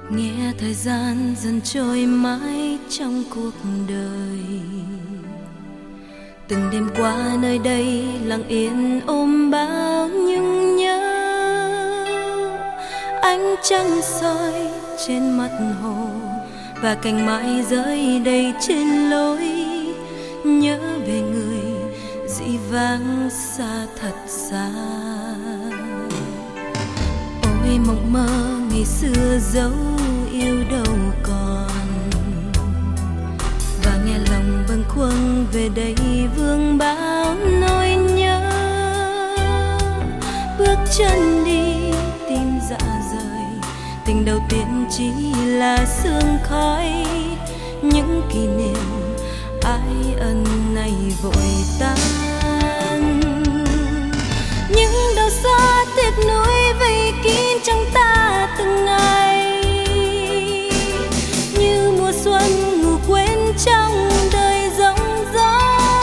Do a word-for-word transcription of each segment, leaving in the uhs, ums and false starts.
Nghe thời gian dần trôi mãi trong cuộc đời, từng đêm qua nơi đây lặng yên ôm bao những nhớ. Ánh trăng soi trên mặt hồ và cành mai rơi đầy trên lối, nhớ về người dĩ vãng xa thật xa. Ôi mộng mơ ngày xưa dấu yêu đâu còn, và nghe lòng bâng khuâng về đây vương bao nỗi nhớ. Bước chân đi tim dạ rời, tình đầu tiên chỉ là sương khói. Những kỷ niệm ái ân này vội tan, những đau xót tiếc nuối vây kín trong ta từng ngày. Như mùa xuân ngủ quên trong đời giông gió,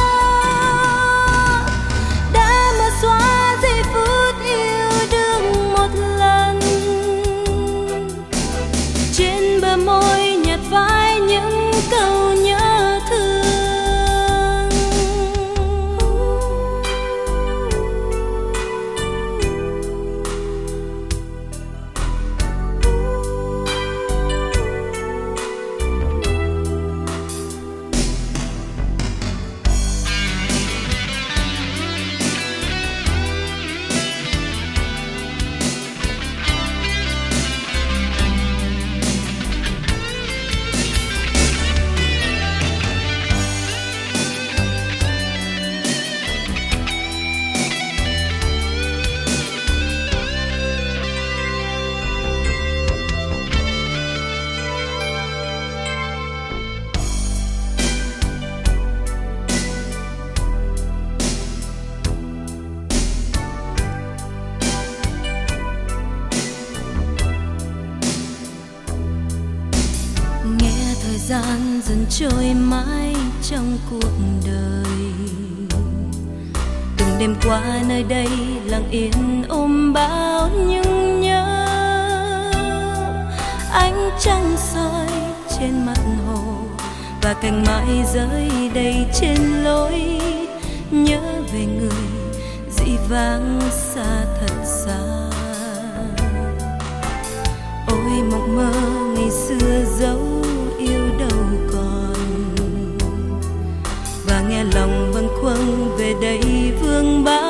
đã mở xóa giây phút yêu đương một lần. Trên bờ môi nhạt phai những câu nhớ thương. Thời gian dần trôi mãi trong cuộc đời, từng đêm qua nơi đây lặng yên ôm bao những nhớ. Ánh trăng soi trên mặt hồ và cành mai rơi đầy trên lối, nhớ về người dĩ vãng xa thật xa. Ôi mộng mơ ngày xưa dấu yêu đâu còn, và nghe lòng bâng khuâng về đây vương bá